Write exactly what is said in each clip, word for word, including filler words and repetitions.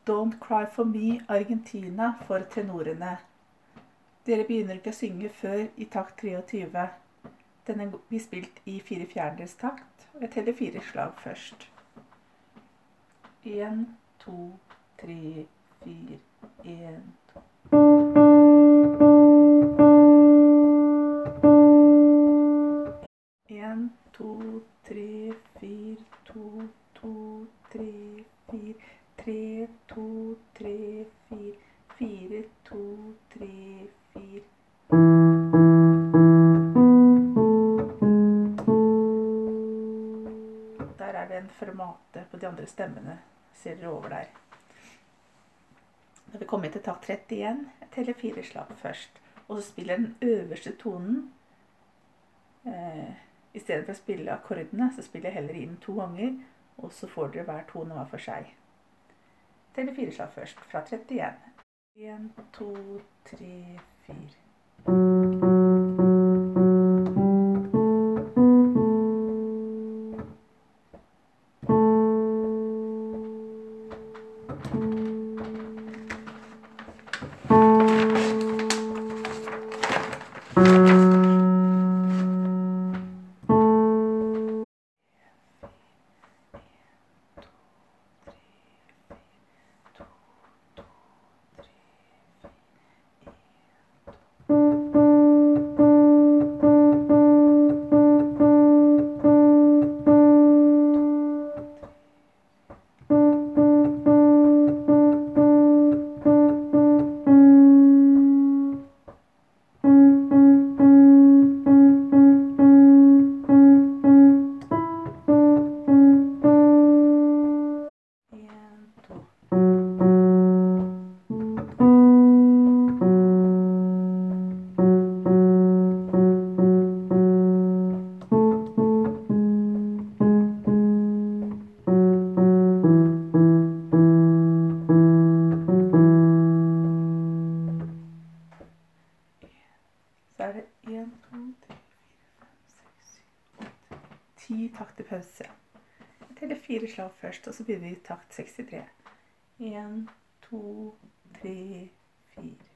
Don't Cry For Me, Argentina, for tenorene. Dere begynner ikke å synge før i takt treogtyve. Denne blir spilt i fire fjerdedels takt, og jeg teller fire slag først. En, to, tre, fire, en, to. En, to, tre, fire, to, to, tre, fire, tre, to, tre, fire, fire, to, tre, fire. Der er det en fermate på de andre stemmene, ser dere over der. Når vi kommer til takt trettien, jeg teller fire slag først, og så spiller den øverste tonen. Eh, I stedet for å spille akkordene, så spiller jeg heller inn to ganger, og så får dere hver tone hver for seg. Teller fire slag først, fra trettien. En, to, tre, fire. Så er det en, to, tre, fire, fem, seks, syv, åtte, ti takter pause. Jeg teller fire slag først, og så begynner vi i takt sekstitre. En, to, tre, fire.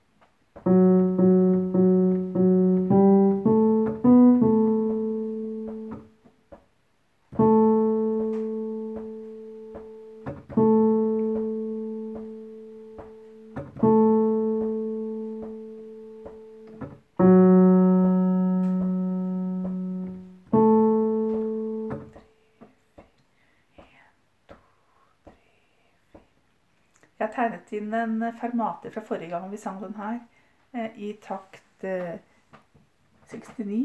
Jeg har tegnet inn en fermate fra forrige gang vi sang den her, eh, i takt eh, sekstini.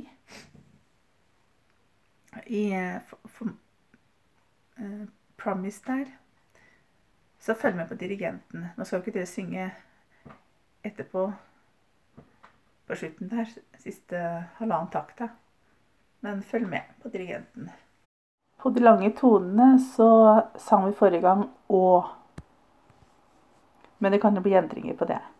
I eh, for, for, eh, Promise der. Så følg med på dirigenten. Nå skal ikke dere synge etterpå på slutten der, siste halvannen takta. Men følg med på dirigenten. På de lange tonene så sang vi forrige gang «å». Men det kan jo bli endringer på det.